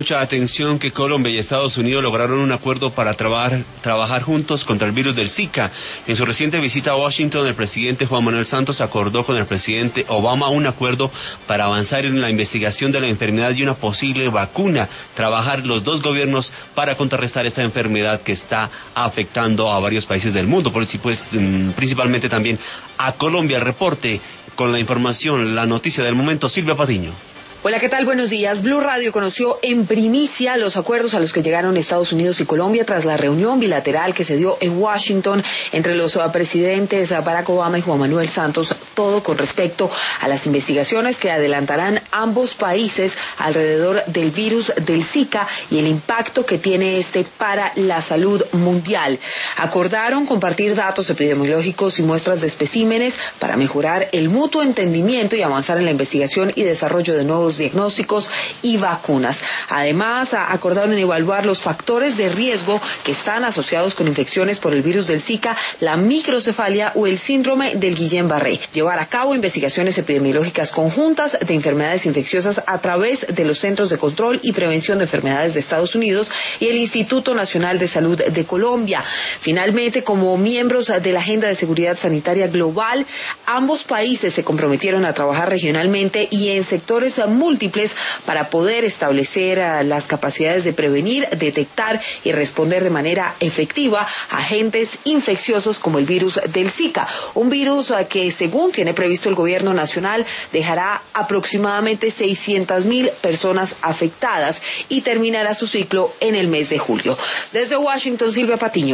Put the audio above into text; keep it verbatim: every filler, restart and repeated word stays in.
mucha atención que Colombia y Estados Unidos lograron un acuerdo para trabajar, trabajar juntos contra el virus del Zika. En su reciente visita a Washington, el presidente Juan Manuel Santos acordó con el presidente Obama un acuerdo para avanzar en la investigación de la enfermedad y una posible vacuna. Trabajar los dos gobiernos para contrarrestar esta enfermedad que está afectando a varios países del mundo, por si pues, principalmente también a Colombia. El reporte con la información, la noticia del momento, Silvia Patiño. Hola, ¿qué tal? Buenos días. Blue Radio conoció en primicia los acuerdos a los que llegaron Estados Unidos y Colombia tras la reunión bilateral que se dio en Washington entre los presidentes Barack Obama y Juan Manuel Santos, todo con respecto a las investigaciones que adelantarán ambos países alrededor del virus del Zika y el impacto que tiene este para la salud mundial. Acordaron compartir datos epidemiológicos y muestras de especímenes para mejorar el mutuo entendimiento y avanzar en la investigación y desarrollo de nuevos diagnósticos y vacunas. Además, acordaron evaluar los factores de riesgo que están asociados con infecciones por el virus del Zika, la microcefalia o el síndrome del Guillain-Barré. Llevar a cabo investigaciones epidemiológicas conjuntas de enfermedades infecciosas a través de los Centros de Control y Prevención de Enfermedades de Estados Unidos y el Instituto Nacional de Salud de Colombia. Finalmente, como miembros de la Agenda de Seguridad Sanitaria Global, ambos países se comprometieron a trabajar regionalmente y en sectores múltiples para poder establecer uh, las capacidades de prevenir, detectar y responder de manera efectiva a agentes infecciosos como el virus del Zika, un virus uh, que según tiene previsto el gobierno nacional dejará aproximadamente seiscientas mil personas afectadas y terminará su ciclo en el mes de julio. Desde Washington, Silvia Patiño.